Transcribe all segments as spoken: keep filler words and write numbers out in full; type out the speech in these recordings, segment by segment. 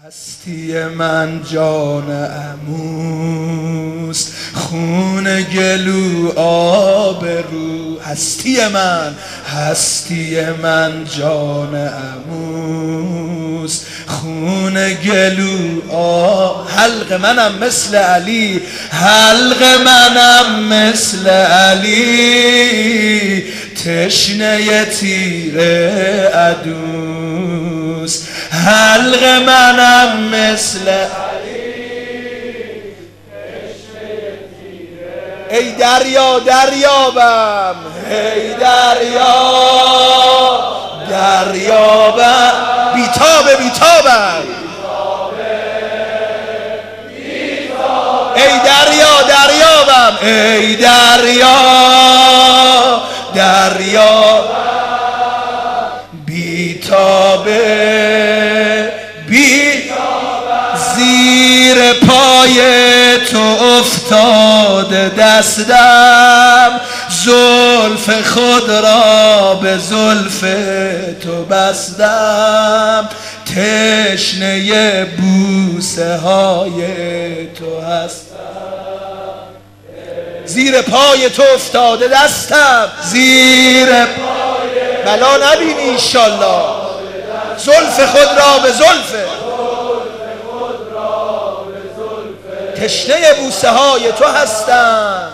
هستی من جان عموست، خون گلو آب رو. هستی من هستی من جان عموست، خون گلو آب. حلق منم مثل علی، حلق منم مثل علی، تشنه تیر عدوست. حلق منم مثل علی، تشنه تیر. ای دریا دریابم، ای دریا دریابم، بیتابه بیتابم، ای دریا دریابم، ای دریا دریابم، بیتابه بی زیر پای تو افتاده دستم، زلف خود را به زلف تو بستم، تشنه بوسه های تو هستم. زیر پای تو افتاده دستم، زیر پای بلا نبینی انشالله، زلف خود را به زلف، تشنه بوسه های تو هستم.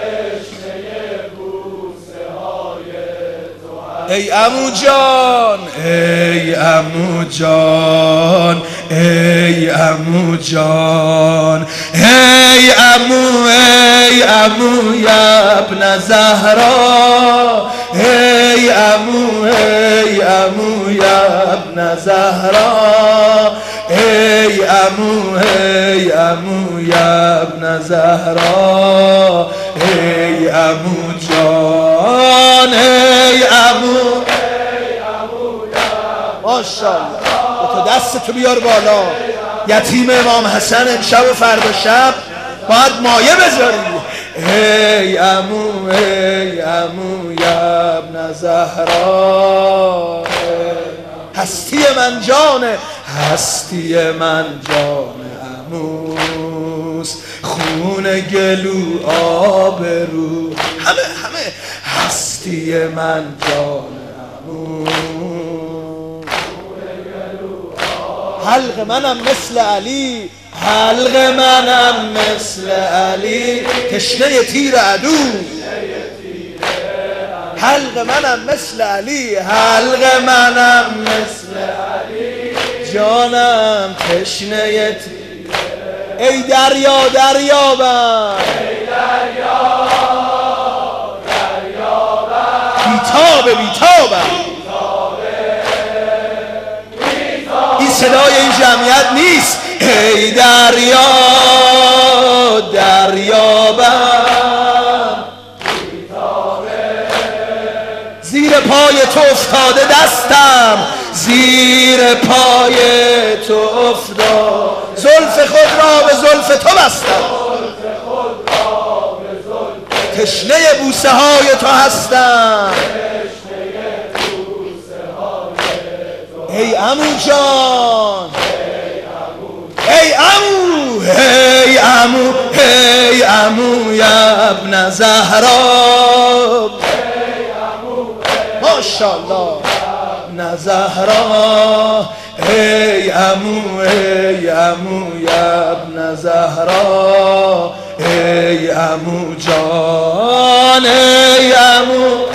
ای عمو جان، ای عمو جان، ای عمو جان، ای عمو، ای عمو یا ابن زهرا، ای عمو، ای عمو یا ابن زهرا، ای عمو، ای عمو یا ابن زهرا، ای عمو جان، ای عمو، ای عمو یا ماشاءالله. تو دست تو بیار بالا. یتیم امام حسن امشب و فردا شب باید مایه بذاری. ای عمو، ای عمو یا ابن زهرا، هستی من جان، هستی من جان عموست، خون گلو آب رو. همه همه هستی من جان عموست، حلق منم مثل علی، حلق منم مثل علی، تشنه تیر عدو. حلق منم مثل علی، حلق منم مثل علی، جانم تشنه تیر. ای دریا دریابم، ای دریا دریابم، بیتابه بیتابم. این صدای این جمعیت نیست. ای دریا دریابم، زیر پای تو افتاده دستم، زیر پای تو افتاد، زلف خود را به زلف تو بستم، تشنه بوسه های تو هستم. ای عمو جان، ای عمو، ای عمو، ای عمو یا ابن زهرا، ماشاءالله ابن زهرا، ای عمو، ای عمو یا ابن زهرا، ای عمو جان، ای عمو،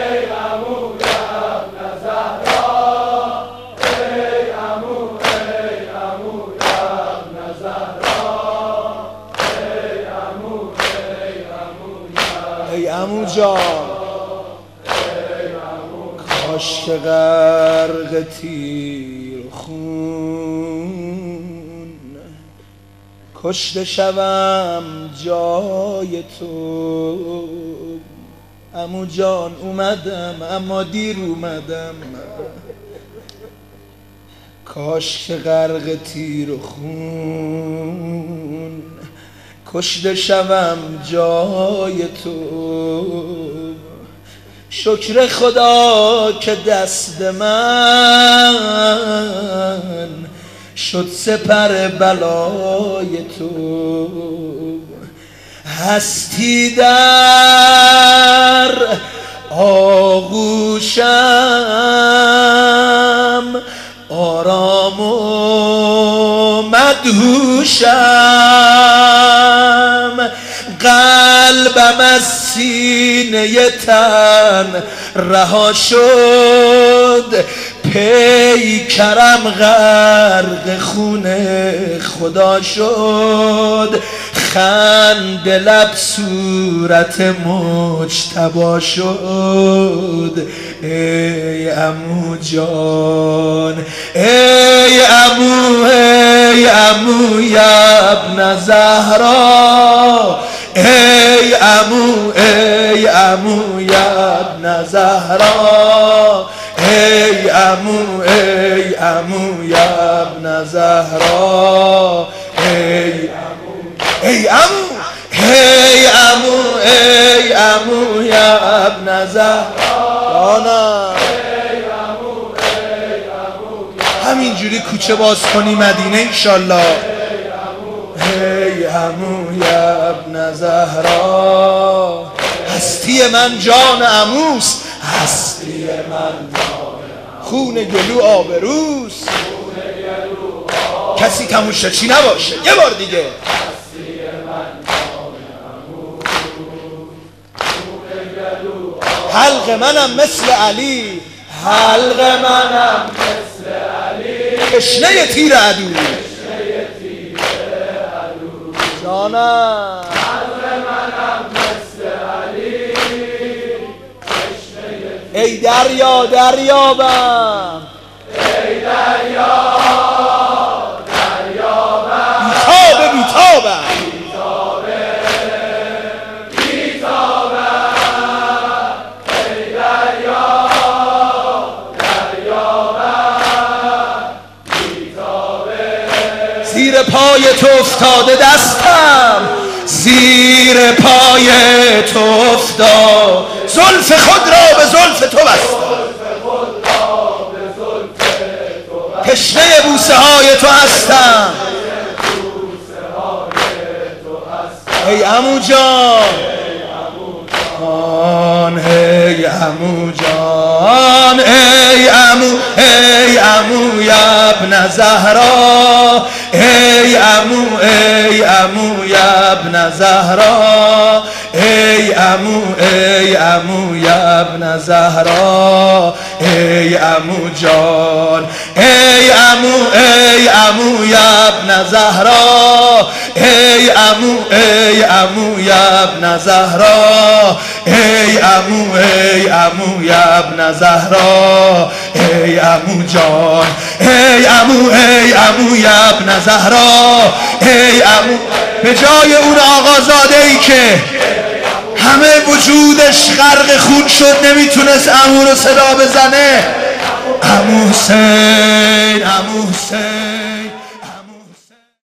ای عمو جان، کاش که غرق تیر خون کشته شوم جای تو. عمو جان اومدم اما دیر اومدم، کاش که غرق تیر خون کشته شوم جای تو. شکر خدا که دست من شد سپر بلای تو. هستی در آغوشم، آرام و مدهوشم، قلبم از سینه تن رها شد، پیکرم غرق خون خدا شد، خند لب صورت مجتبی شد. ای عمو جان، ای عمو، ای عمو یا ابن زهرا، ای عمو، ای عمو یا ابن زهرا، ای عمو، ای عمو یا ابن زهرا، ای ای عمو، ای عمو، ای عمو یا ابن زهرا. همینجوری کوچه باز کنی مدینه انشالله. ای عمو یا ابن زهرا، هستی من جان عموست، هستی من خون گلو آبروست. کسی تموشه چی نباشه. یه بار دیگه. حلق منم مثل علی، حلق منم مثل علی، تشنه تیر عدو، جانم. حلق منم مثل علی، ای دریا دریابم، ای دریا دریابم، بیتابه بیتابم، زیر پای تو افتاده دستم، زیر پای تو افتاد، زلف خود را به زلف تو بستم، تشنه بوسه های تو هستم. ای عمو جان، ای عمو جان، ای عمو، ای عمو یا ابن زهرا، ای عمو، ای عمو یا ابن زهرا، ای عمو، ای عمو یا ابن زهرا، ای عمو جان، ای عمو، ای عمو یا ابن زهرا، ای عمو، ای عمو یا ابن زهرا، ای عمو، ای عمو یا ابن زهرا، ای عمو جان، ای عمو، ای عمو یا ابن زهرا، ای عمو. به جای اون آقازاده ای که همه وجودش غرق خون شد نمیتونست عمو رو صدا بزنه، عمو حسین، عمو حسین.